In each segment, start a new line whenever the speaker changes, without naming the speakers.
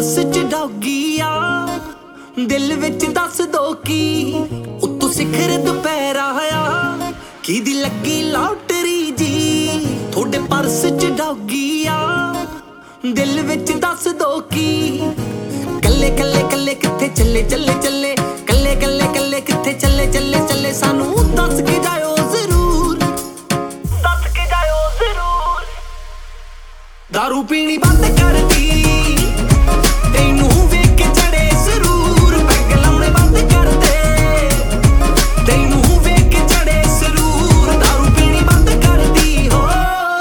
purse ਚ doggy ਆ ਦਿਲ ਵਿੱਚ ਦੱਸ ਦੋ ਕੀ ਉੱਤੋਂ ਸਿਖਰ ਦੁਪਹਿਰਾ ਆ ਕਿਹਦੀ ਲੱਗੀ ਲਾਟਰੀ ਜੀ ਤੁਹਾਡੇ ਪਰਸ ਚ ਡੌਗੀ ਆ ਦਿਲ ਵਿੱਚ ਦੱਸ ਦੋ ਕੀ ਕੱਲੇ ਕੱਲੇ ਕੱਲੇ ਕਿੱਥੇ ਚੱਲੇ ਚੱਲੇ ਚੱਲੇ ਕੱਲੇ ਕੱਲੇ ਕੱਲੇ ਕਿੱਥੇ ਚੱਲੇ ਚੱਲੇ ਚੱਲੇ ਸਾਨੂੰ ਦੱਸ ਕੇ ਜਾਇਓ ਜ਼ਰੂਰ ਦੱਸ ਕੇ ਜਾਇਓ ਜ਼ਰੂਰ ਦਾਰੂ ਪੀਣੀ ਬੰਦ ਕਰਦੀ ਤੈਨੂੰ ਵੇਖ ਕੇ ਚੜੇ ਜ਼ਰੂਰ ਪੈਗ ਲਾਉਣੇ ਬੰਦ ਕਰ ਦੇ ਤੈਨੂੰ ਵੇਖ ਕੇ ਚੜੇ ਜ਼ਰੂਰ ਦਾਰੂ ਪੀਣੀ ਬੰਦ ਕਰਦੀ ਹੋ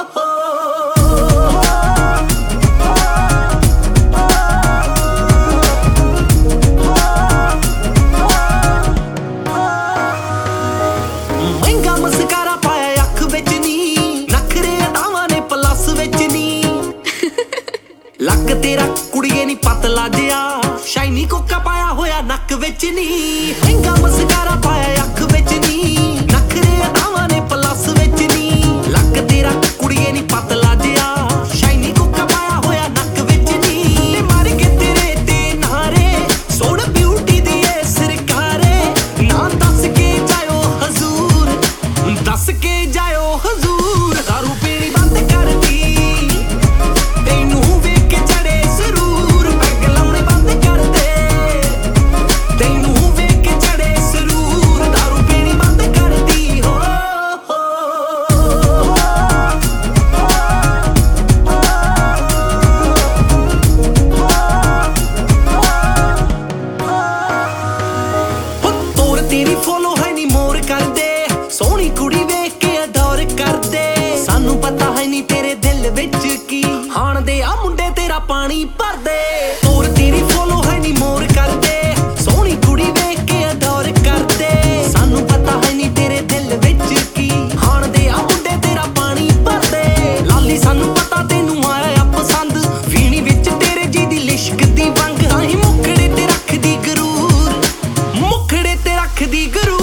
ਮਹਿੰਗਾ ਮਸਕਾਰਾ ਪਾਇਆ ਅੱਖ ਵਿੱਚ ਨੀ ਨਖਰੇ ਅਦਾਵਾਂ ਨੇ ਪਲੱਸ ਵਿੱਚ ਨੀ ਲੱਕ ਤੇਰਾ ਕੁੜੀਏ ਨੀ ਪਤਲਾ ਜਿਆ ਸ਼ਾਈਨੀ ਕੋਕਾ ਪਾਇਆ ਹੋਇਆ ਨੱਕ ਵਿੱਚ ਨੀ ਮਹਿੰਗਾ ਮਸਕਾਰਾ ਪਾਇਆ ਅੱਖ ਵਿੱਚ ਨੀ ਨਖਰੇ ਅਦਾਵਾਂ ਨੇ ਪਲੱਸ ਵਿੱਚ ਨੀ ਲੱਕ ਤੇਰਾ ਕੁੜੀਏ ਨੀ ਪਤਲਾ ਜਿਆ ਸ਼ਾਈਨੀ ਕੋਕਾ ਪਾਇਆ ਹੋਇਆ ਨੱਕ ਵਿੱਚ ਨੀ ਤੇ ਮਾਰ ਕੇ ਤੇਰੇ ਤੇ ਨਾਰੇ ਸੋਹਣ ਬਿਊਟੀ ਦੀ ਏ ਸਰਕਾਰੇ ਨਾ ਦੱਸ ਕੇ ਜਾਇਓ ਹਜ਼ੂਰ ਦੱਸ ਕੇ ਜਾਇਓ ਹਜ਼ੂਰ ਦਾਰੂ ਪੀਣੀ ਬੰਦ ਕਰਦੀ ਤੈਨੂੰ ਵੇਖ ਕੇ ਚੜੇ ਜ਼ਰੂਰ ਪੈਗ ਲਾਉਣੇ ਬੰਦ ਕਰ ਦੇ ਤੈਨੂੰ ਵੇਖ ਕੇ ਚੜੇ ਜ਼ਰੂਰ ਦਾਰੂ ਪੀਣੀ ਬੰਦ ਕਰਦੀ ਹੋ ਤੋਰ ਤੇਰੀ ਫੋਲੋ ਹੈ ਨੀ ਮੋਰ ਕਰਦੇ ਸੋਹਣੀ ਕੁੜੀ ਵੇਖ ਕੇ ਅਡੋਰ ਕਰਦੇ ਸਾਨੂੰ ਪਤਾ ਹੈ ਨੀ ਤੇਰੇ ਦਿਲ ਵਿੱਚ ਕੀ ਹਾਣਦੇ ਆ ਮੁੰਡੇ ਤੇਰਾ ਪਾਣੀ ਭਰਦੇ ਤੋਰ ਤੇਰੀ ਫੋਲੋ ਹੈ ਨੀ ਮੋਰ ਕਰਦੇ ਸੋਹਣੀ ਕੁੜੀ ਵੇਖ ਕੇ ਅਡੋਰ ਕਰਦੇ ਸਾਨੂੰ ਪਤਾ ਹੈ ਨੀ ਤੇਰੇ ਦਿਲ ਵਿੱਚ ਕੀ ਹਾਣਦੇ ਆ ਮੁੰਡੇ ਤੇਰਾ ਪਾਣੀ ਭਰਦੇ ਲਾਲੀ ਸਾਨੂੰ ਪਤਾ ਤੈਨੂੰ ਆਇਆ ਪਸੰਦ ਵੀਣੀ ਵਿੱਚ ਤੇਰੇ ਜੀ ਦੀ ਲਿਸ਼ਕ ਦੀ ਵੰਗ ਆਹੀਂ ਮੁਖੜੇ ਤੇ ਰੱਖਦੀ ਗਰੂਰ ਮੁਖੜੇ ਤੇ ਰੱਖਦੀ ਗਰੂਰ